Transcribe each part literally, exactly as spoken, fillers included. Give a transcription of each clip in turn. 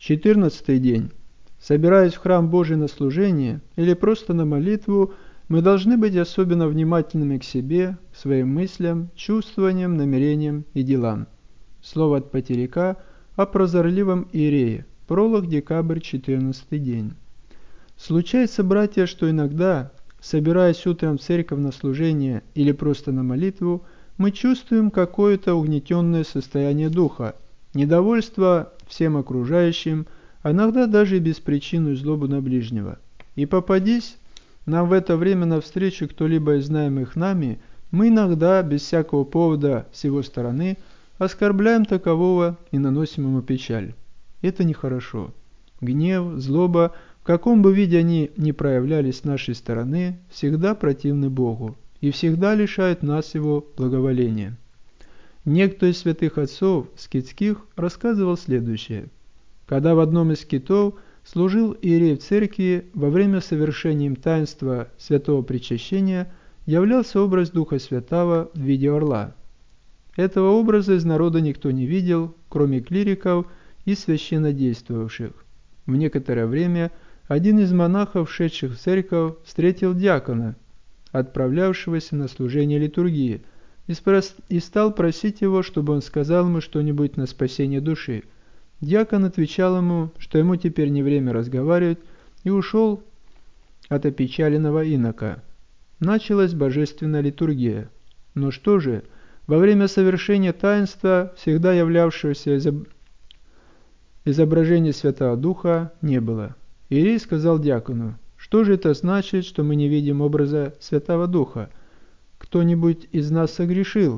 Четырнадцатый день. Собираясь в храм Божий на служение или просто на молитву, мы должны быть особенно внимательными к себе, к своим мыслям, чувствованиям, намерениям и делам. Слово от Потеряка о прозорливом иерее. Пролог, декабрь, четырнадцатый день. Случается, братья, что иногда, собираясь утром в церковь на служение или просто на молитву, мы чувствуем какое-то угнетенное состояние духа, недовольство всем окружающим, а иногда даже и беспричинную злобу на ближнего. И попадись нам в это время навстречу кто-либо из знаемых нами, мы иногда, без всякого повода с его стороны, оскорбляем такового и наносим ему печаль. Это нехорошо. Гнев, злоба, в каком бы виде они ни проявлялись с нашей стороны, всегда противны Богу и всегда лишают нас Его благоволения. Некто из святых отцов скитских рассказывал следующее. Когда в одном из скитов служил иерей в церкви, во время совершения им таинства святого причащения являлся образ Духа Святого в виде орла. Этого образа из народа никто не видел, кроме клириков и священнодействовавших. В некоторое время один из монахов, шедших в церковь, встретил диакона, отправлявшегося на служение литургии, и, спрос... и стал просить его, чтобы он сказал ему что-нибудь на спасение души. Диакон отвечал ему, что ему теперь не время разговаривать, и ушел от опечаленного инока. Началась божественная литургия. Но что же, во время совершения таинства, всегда являвшегося изоб... изображения Святого Духа, не было. Иерей сказал диакону: «Что же это значит, что мы не видим образа Святого Духа? Кто-нибудь из нас согрешил?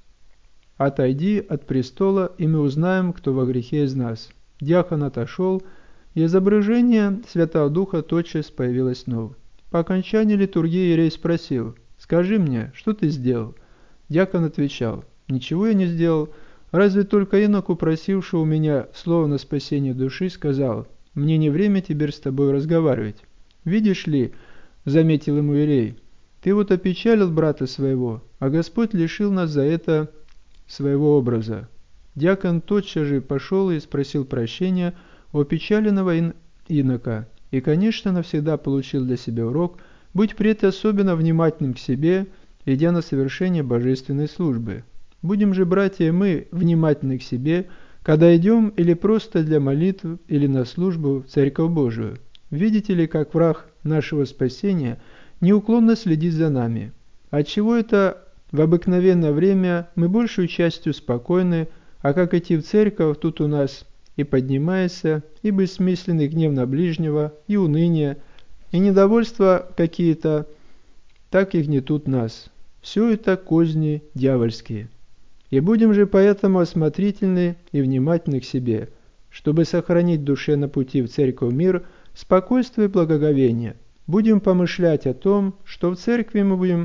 Отойди от престола, и мы узнаем, кто во грехе из нас». Диакон отошел, и изображение Святого Духа тотчас появилось снова. По окончании литургии иерей спросил: «Скажи мне, что ты сделал?» Диакон отвечал: «Ничего я не сделал, разве только иноку, просившего у меня слово на спасение души, сказал: мне не время теперь с тобой разговаривать. Видишь ли, — заметил ему иерей, — ты вот опечалил брата своего, а Господь лишил нас за это своего образа». Диакон тотчас же пошел и спросил прощения у опечаленного ин- инока, и, конечно, навсегда получил для себя урок быть впредь особенно внимательным к себе, идя на совершение божественной службы. Будем же, братья, мы внимательны к себе, когда идем или просто для молитв, или на службу в Церковь Божию. Видите ли, как враг нашего спасения неуклонно следит за нами? Отчего это в обыкновенное время мы большую частью спокойны, а как идти в церковь, тут у нас и поднимается, и бессмысленный гнев на ближнего, и уныние, и недовольство какие-то, так и гнетут нас. Все это козни дьявольские. И будем же поэтому осмотрительны и внимательны к себе, чтобы сохранить в душе на пути в церковь мир, спокойствие и благоговение. Будем помышлять о том, что в церкви мы будем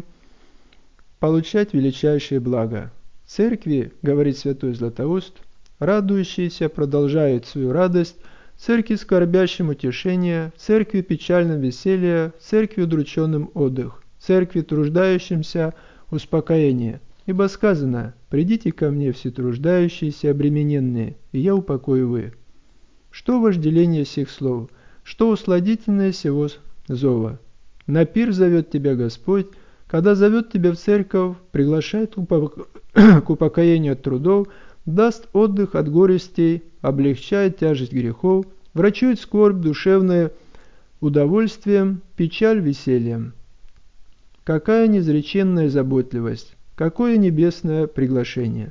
получать величайшее благо. В церкви, говорит святой Златоуст, радующиеся продолжают свою радость, в церкви скорбящим утешение, в церкви печальным веселье, в церкви удрученным отдых, в церкви труждающимся успокоение. Ибо сказано: «Придите ко мне все труждающиеся, обремененные, и я упокою вы». Что вожделение сих слов, что усладительное сего зова? На пир зовет тебя Господь, когда зовет тебя в церковь, приглашает к упокоению от трудов, даст отдых от горестей, облегчает тяжесть грехов, врачует скорбь душевное удовольствием, печаль весельем. Какая неизреченная заботливость! Какое небесное приглашение!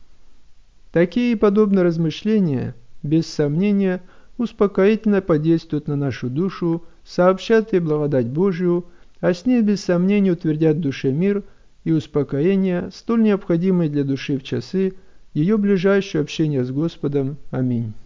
Такие и подобные размышления, без сомнения, успокоительно подействуют на нашу душу, сообщат ей благодать Божию, а с ней без сомнения утвердят в душе мир и успокоение, столь необходимые для души в часы ее ближайшего общения с Господом. Аминь.